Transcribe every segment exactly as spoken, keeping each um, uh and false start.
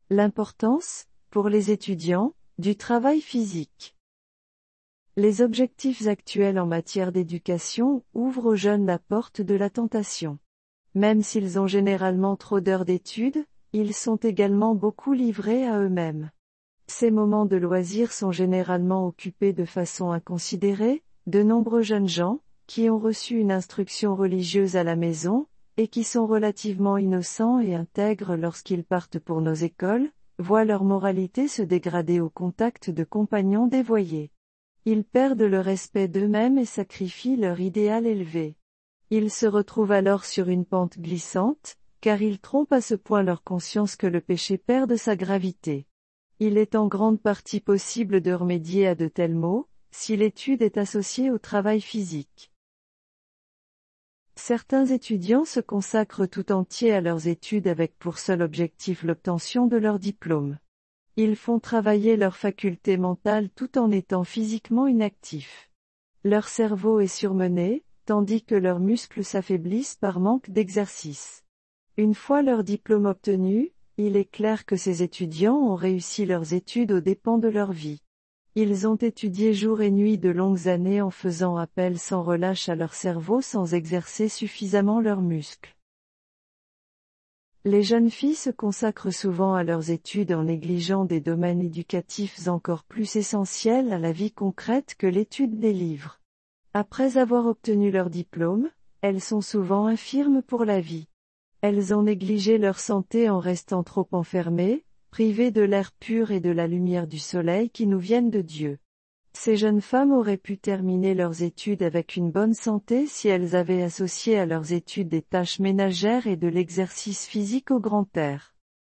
L'importance, pour les étudiants, du travail physique. Les objectifs actuels en matière d'éducation ouvrent aux jeunes la porte de la tentation. Même s'ils ont généralement trop d'heures d'études, ils sont également beaucoup livrés à eux-mêmes. Ces moments de loisirs sont généralement occupés de façon inconsidérée. De nombreux jeunes gens, qui ont reçu une instruction religieuse à la maison, et qui sont relativement innocents et intègres lorsqu'ils partent pour nos écoles, voient leur moralité se dégrader au contact de compagnons dévoyés. Ils perdent le respect d'eux-mêmes et sacrifient leur idéal élevé. Ils se retrouvent alors sur une pente glissante, car ils trompent à ce point leur conscience que le péché perd de sa gravité. Il est en grande partie possible de remédier à de tels maux, si l'étude est associée au travail physique. Certains étudiants se consacrent tout entier à leurs études avec pour seul objectif l'obtention de leur diplôme. Ils font travailler leur faculté mentale tout en étant physiquement inactifs. Leur cerveau est surmené, tandis que leurs muscles s'affaiblissent par manque d'exercice. Une fois leur diplôme obtenu, il est clair que ces étudiants ont réussi leurs études aux dépens de leur vie. Ils ont étudié jour et nuit de longues années en faisant appel sans relâche à leur cerveau sans exercer suffisamment leurs muscles. Les jeunes filles se consacrent souvent à leurs études en négligeant des domaines éducatifs encore plus essentiels à la vie concrète que l'étude des livres. Après avoir obtenu leur diplôme, elles sont souvent infirmes pour la vie. Elles ont négligé leur santé en restant trop enfermées, privées de l'air pur et de la lumière du soleil qui nous viennent de Dieu. Ces jeunes femmes auraient pu terminer leurs études avec une bonne santé si elles avaient associé à leurs études des tâches ménagères et de l'exercice physique au grand air.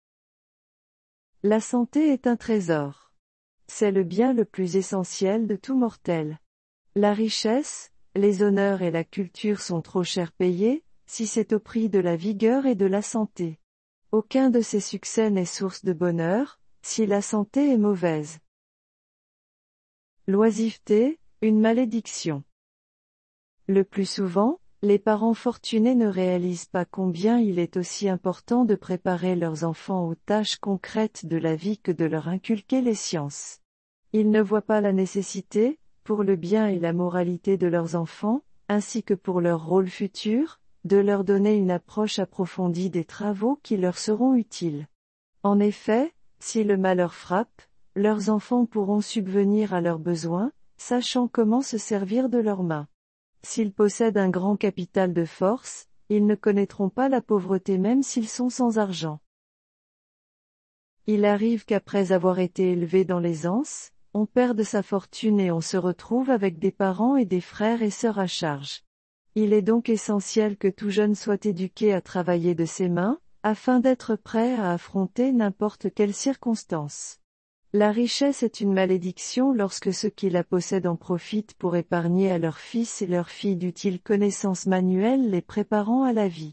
La santé est un trésor. C'est le bien le plus essentiel de tout mortel. La richesse, les honneurs et la culture sont trop cher payés, si c'est au prix de la vigueur et de la santé. Aucun de ces succès n'est source de bonheur, si la santé est mauvaise. L'oisiveté, une malédiction. Le plus souvent, les parents fortunés ne réalisent pas combien il est aussi important de préparer leurs enfants aux tâches concrètes de la vie que de leur inculquer les sciences. Ils ne voient pas la nécessité, pour le bien et la moralité de leurs enfants, ainsi que pour leur rôle futur, de leur donner une approche approfondie des travaux qui leur seront utiles. En effet, si le malheur frappe, leurs enfants pourront subvenir à leurs besoins, sachant comment se servir de leurs mains. S'ils possèdent un grand capital de force, ils ne connaîtront pas la pauvreté même s'ils sont sans argent. Il arrive qu'après avoir été élevé dans l'aisance, on perde sa fortune et on se retrouve avec des parents et des frères et sœurs à charge. Il est donc essentiel que tout jeune soit éduqué à travailler de ses mains, afin d'être prêt à affronter n'importe quelle circonstance. La richesse est une malédiction lorsque ceux qui la possèdent en profitent pour épargner à leurs fils et leurs filles d'utiles connaissances manuelles les préparant à la vie.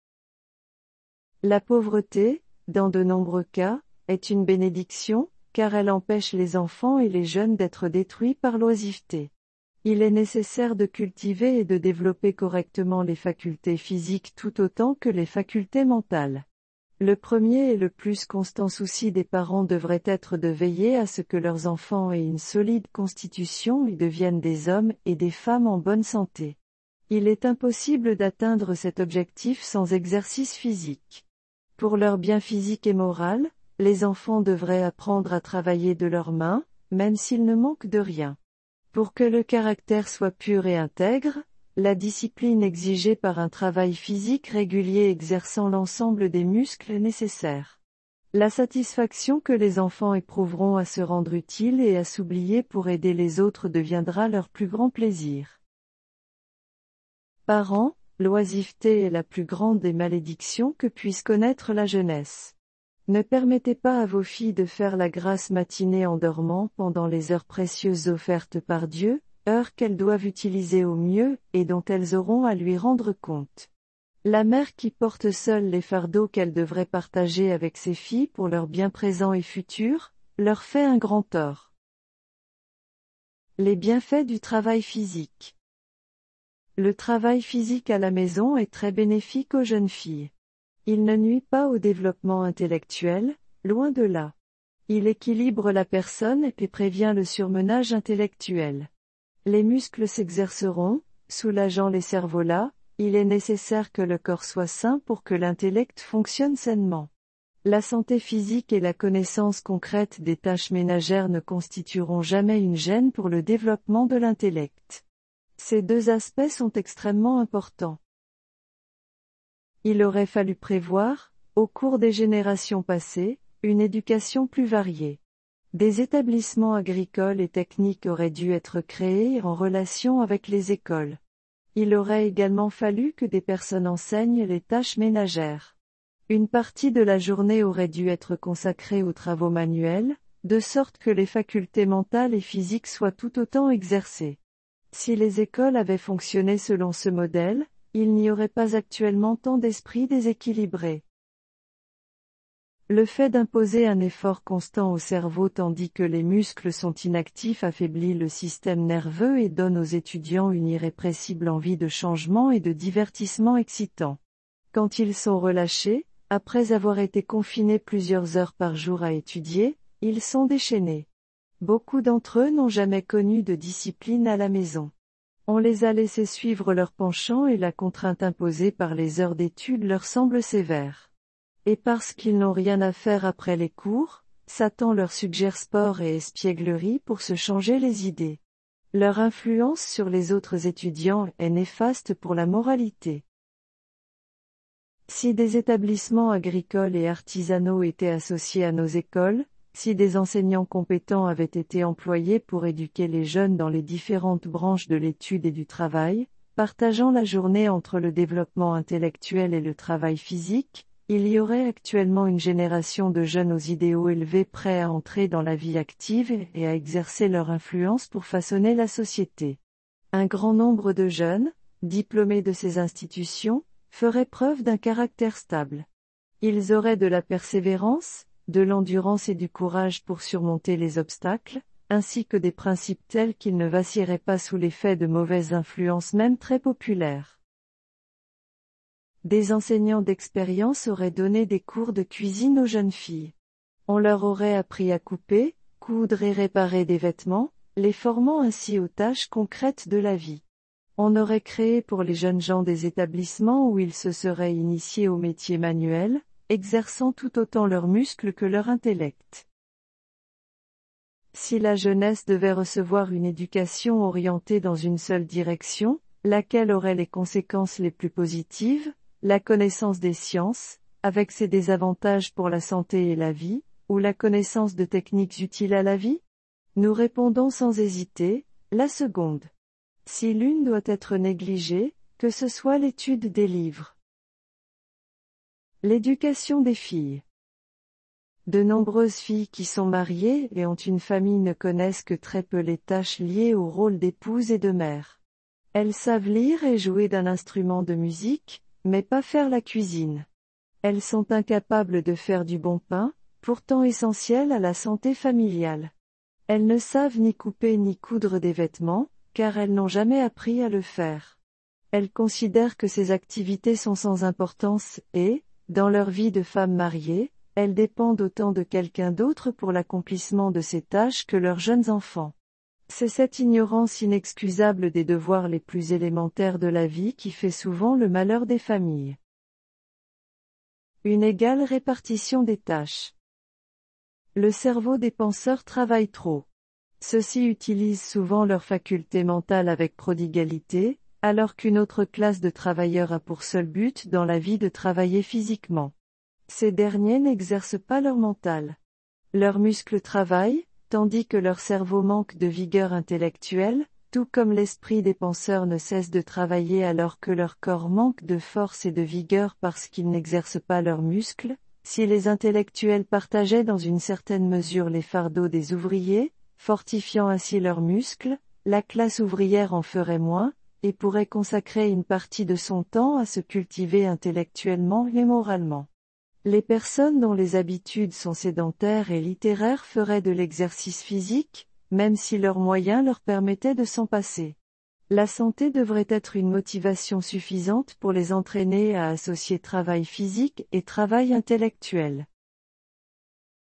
La pauvreté, dans de nombreux cas, est une bénédiction, car elle empêche les enfants et les jeunes d'être détruits par l'oisiveté. Il est nécessaire de cultiver et de développer correctement les facultés physiques tout autant que les facultés mentales. Le premier et le plus constant souci des parents devrait être de veiller à ce que leurs enfants aient une solide constitution et deviennent des hommes et des femmes en bonne santé. Il est impossible d'atteindre cet objectif sans exercice physique. Pour leur bien physique et moral, les enfants devraient apprendre à travailler de leurs mains, même s'ils ne manquent de rien. Pour que le caractère soit pur et intègre, la discipline exigée par un travail physique régulier exerçant l'ensemble des muscles est nécessaire. La satisfaction que les enfants éprouveront à se rendre utiles et à s'oublier pour aider les autres deviendra leur plus grand plaisir. Parents, l'oisiveté est la plus grande des malédictions que puisse connaître la jeunesse. Ne permettez pas à vos filles de faire la grasse matinée en dormant pendant les heures précieuses offertes par Dieu, heures qu'elles doivent utiliser au mieux et dont elles auront à lui rendre compte. La mère qui porte seule les fardeaux qu'elle devrait partager avec ses filles pour leur bien présent et futur, leur fait un grand tort. Les bienfaits du travail physique. Le travail physique à la maison est très bénéfique aux jeunes filles. Il ne nuit pas au développement intellectuel, loin de là. Il équilibre la personne et prévient le surmenage intellectuel. Les muscles s'exerceront, soulageant les cerveaux-là, il est nécessaire que le corps soit sain pour que l'intellect fonctionne sainement. La santé physique et la connaissance concrète des tâches ménagères ne constitueront jamais une gêne pour le développement de l'intellect. Ces deux aspects sont extrêmement importants. Il aurait fallu prévoir, au cours des générations passées, une éducation plus variée. Des établissements agricoles et techniques auraient dû être créés en relation avec les écoles. Il aurait également fallu que des personnes enseignent les tâches ménagères. Une partie de la journée aurait dû être consacrée aux travaux manuels, de sorte que les facultés mentales et physiques soient tout autant exercées. Si les écoles avaient fonctionné selon ce modèle, il n'y aurait pas actuellement tant d'esprits déséquilibrés. Le fait d'imposer un effort constant au cerveau tandis que les muscles sont inactifs affaiblit le système nerveux et donne aux étudiants une irrépressible envie de changement et de divertissement excitant. Quand ils sont relâchés, après avoir été confinés plusieurs heures par jour à étudier, ils sont déchaînés. Beaucoup d'entre eux n'ont jamais connu de discipline à la maison. On les a laissés suivre leur penchant et la contrainte imposée par les heures d'études leur semble sévère. Et parce qu'ils n'ont rien à faire après les cours, Satan leur suggère sport et espièglerie pour se changer les idées. Leur influence sur les autres étudiants est néfaste pour la moralité. Si des établissements agricoles et artisanaux étaient associés à nos écoles, si des enseignants compétents avaient été employés pour éduquer les jeunes dans les différentes branches de l'étude et du travail, partageant la journée entre le développement intellectuel et le travail physique, il y aurait actuellement une génération de jeunes aux idéaux élevés prêts à entrer dans la vie active et à exercer leur influence pour façonner la société. Un grand nombre de jeunes, diplômés de ces institutions, feraient preuve d'un caractère stable. Ils auraient de la persévérance, de l'endurance et du courage pour surmonter les obstacles, ainsi que des principes tels qu'ils ne vacilleraient pas sous l'effet de mauvaises influences même très populaires. Des enseignants d'expérience auraient donné des cours de cuisine aux jeunes filles. On leur aurait appris à couper, coudre et réparer des vêtements, les formant ainsi aux tâches concrètes de la vie. On aurait créé pour les jeunes gens des établissements où ils se seraient initiés aux métiers manuels, exerçant tout autant leurs muscles que leur intellect. Si la jeunesse devait recevoir une éducation orientée dans une seule direction, laquelle aurait les conséquences les plus positives, la connaissance des sciences, avec ses désavantages pour la santé et la vie, ou la connaissance de techniques utiles à la vie? Nous répondons sans hésiter, la seconde. Si l'une doit être négligée, que ce soit l'étude des livres. L'éducation des filles. De nombreuses filles qui sont mariées et ont une famille ne connaissent que très peu les tâches liées au rôle d'épouse et de mère. Elles savent lire et jouer d'un instrument de musique, mais pas faire la cuisine. Elles sont incapables de faire du bon pain, pourtant essentiel à la santé familiale. Elles ne savent ni couper ni coudre des vêtements, car elles n'ont jamais appris à le faire. Elles considèrent que ces activités sont sans importance et, dans leur vie de femme mariée, elles dépendent autant de quelqu'un d'autre pour l'accomplissement de ces tâches que leurs jeunes enfants. C'est cette ignorance inexcusable des devoirs les plus élémentaires de la vie qui fait souvent le malheur des familles. Une égale répartition des tâches. Le cerveau des penseurs travaille trop. Ceux-ci utilisent souvent leurs facultés mentales avec prodigalité, alors qu'une autre classe de travailleurs a pour seul but dans la vie de travailler physiquement. Ces derniers n'exercent pas leur mental. Leurs muscles travaillent, tandis que leur cerveau manque de vigueur intellectuelle, tout comme l'esprit des penseurs ne cesse de travailler alors que leur corps manque de force et de vigueur parce qu'ils n'exercent pas leurs muscles. Si les intellectuels partageaient dans une certaine mesure les fardeaux des ouvriers, fortifiant ainsi leurs muscles, la classe ouvrière en ferait moins, et pourrait consacrer une partie de son temps à se cultiver intellectuellement et moralement. Les personnes dont les habitudes sont sédentaires et littéraires feraient de l'exercice physique, même si leurs moyens leur permettaient de s'en passer. La santé devrait être une motivation suffisante pour les entraîner à associer travail physique et travail intellectuel.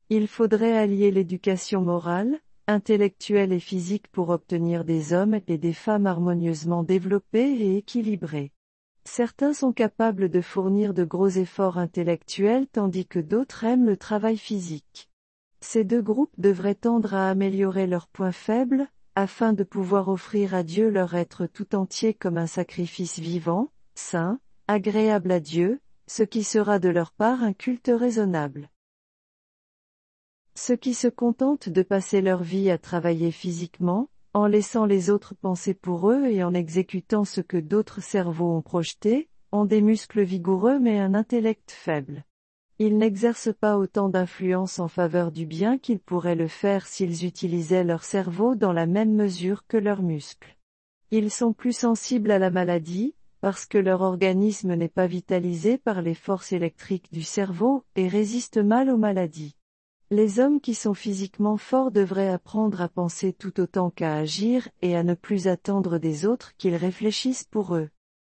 Il faudrait allier l'éducation morale, intellectuelle et physique pour obtenir des hommes et des femmes harmonieusement développés et équilibrés. Certains sont capables de fournir de gros efforts intellectuels tandis que d'autres aiment le travail physique. Ces deux groupes devraient tendre à améliorer leurs points faibles, afin de pouvoir offrir à Dieu leur être tout entier comme un sacrifice vivant, saint, agréable à Dieu, ce qui sera de leur part un culte raisonnable. Ceux qui se contentent de passer leur vie à travailler physiquement, en laissant les autres penser pour eux et en exécutant ce que d'autres cerveaux ont projeté, ont des muscles vigoureux mais un intellect faible. Ils n'exercent pas autant d'influence en faveur du bien qu'ils pourraient le faire s'ils utilisaient leur cerveau dans la même mesure que leurs muscles. Ils sont plus sensibles à la maladie, parce que leur organisme n'est pas vitalisé par les forces électriques du cerveau, et résistent mal aux maladies. Les hommes qui sont physiquement forts devraient apprendre à penser tout autant qu'à agir et à ne plus attendre des autres qu'ils réfléchissent pour eux.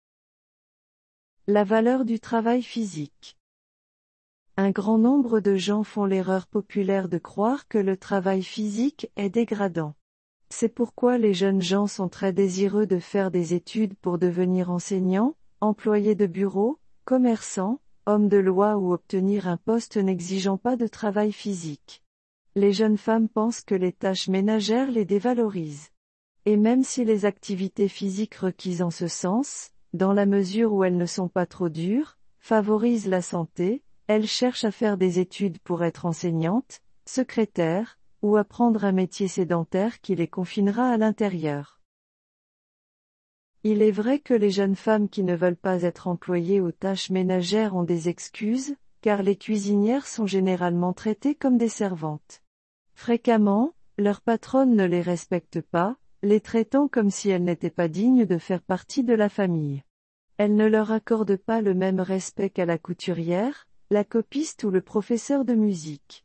La valeur du travail physique. Un grand nombre de gens font l'erreur populaire de croire que le travail physique est dégradant. C'est pourquoi les jeunes gens sont très désireux de faire des études pour devenir enseignants, employés de bureau, commerçants, hommes de loi ou obtenir un poste n'exigeant pas de travail physique. Les jeunes femmes pensent que les tâches ménagères les dévalorisent. Et même si les activités physiques requises en ce sens, dans la mesure où elles ne sont pas trop dures, favorisent la santé, elles cherchent à faire des études pour être enseignantes, secrétaires, ou apprendre un métier sédentaire qui les confinera à l'intérieur. Il est vrai que les jeunes femmes qui ne veulent pas être employées aux tâches ménagères ont des excuses, car les cuisinières sont généralement traitées comme des servantes. Fréquemment, leurs patronnes ne les respectent pas, les traitant comme si elles n'étaient pas dignes de faire partie de la famille. Elles ne leur accordent pas le même respect qu'à la couturière, la copiste ou le professeur de musique.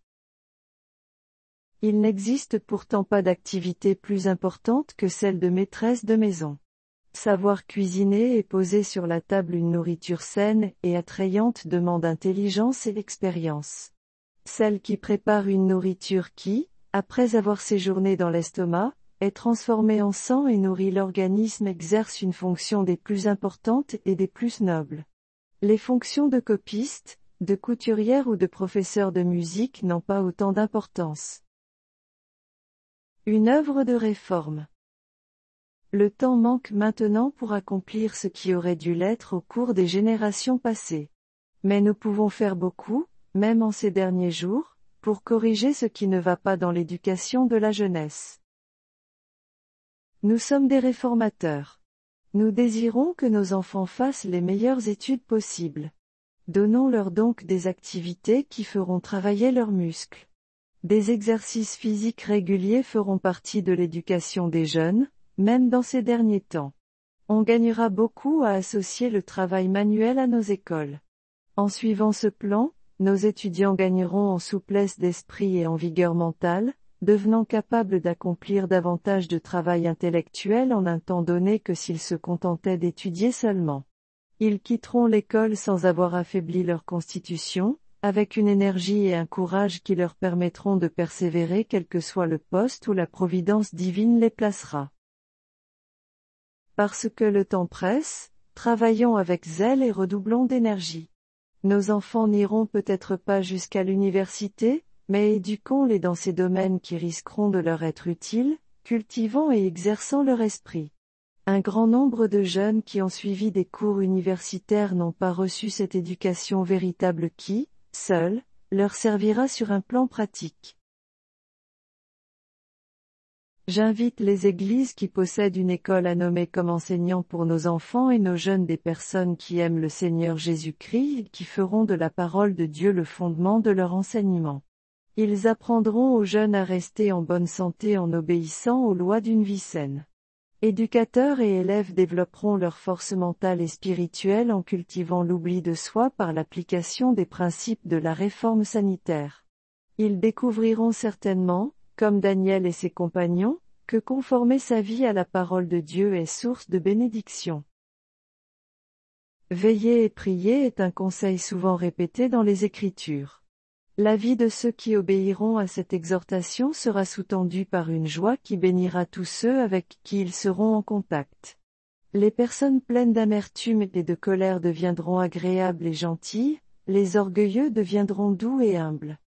Il n'existe pourtant pas d'activité plus importante que celle de maîtresse de maison. Savoir cuisiner et poser sur la table une nourriture saine et attrayante demande intelligence et expérience. Celle qui prépare une nourriture qui, après avoir séjourné dans l'estomac, est transformée en sang et nourrit l'organisme exerce une fonction des plus importantes et des plus nobles. Les fonctions de copiste, de couturière ou de professeur de musique n'ont pas autant d'importance. Une œuvre de réforme. Le temps manque maintenant pour accomplir ce qui aurait dû l'être au cours des générations passées. Mais nous pouvons faire beaucoup, même en ces derniers jours, pour corriger ce qui ne va pas dans l'éducation de la jeunesse. Nous sommes des réformateurs. Nous désirons que nos enfants fassent les meilleures études possibles. Donnons-leur donc des activités qui feront travailler leurs muscles. Des exercices physiques réguliers feront partie de l'éducation des jeunes, même dans ces derniers temps. On gagnera beaucoup à associer le travail manuel à nos écoles. En suivant ce plan, nos étudiants gagneront en souplesse d'esprit et en vigueur mentale, devenant capables d'accomplir davantage de travail intellectuel en un temps donné que s'ils se contentaient d'étudier seulement. Ils quitteront l'école sans avoir affaibli leur constitution, avec une énergie et un courage qui leur permettront de persévérer quel que soit le poste où la providence divine les placera. Parce que le temps presse, travaillons avec zèle et redoublons d'énergie. Nos enfants n'iront peut-être pas jusqu'à l'université, mais éduquons-les dans ces domaines qui risqueront de leur être utiles, cultivant et exerçant leur esprit. Un grand nombre de jeunes qui ont suivi des cours universitaires n'ont pas reçu cette éducation véritable qui, seule, leur servira sur un plan pratique. J'invite les églises qui possèdent une école à nommer comme enseignants pour nos enfants et nos jeunes des personnes qui aiment le Seigneur Jésus-Christ et qui feront de la parole de Dieu le fondement de leur enseignement. Ils apprendront aux jeunes à rester en bonne santé en obéissant aux lois d'une vie saine. Éducateurs et élèves développeront leur force mentale et spirituelle en cultivant l'oubli de soi par l'application des principes de la réforme sanitaire. Ils découvriront certainement, comme Daniel et ses compagnons, que conformer sa vie à la parole de Dieu est source de bénédiction. Veiller et prier est un conseil souvent répété dans les Écritures. La vie de ceux qui obéiront à cette exhortation sera sous-tendue par une joie qui bénira tous ceux avec qui ils seront en contact. Les personnes pleines d'amertume et de colère deviendront agréables et gentilles, les orgueilleux deviendront doux et humbles.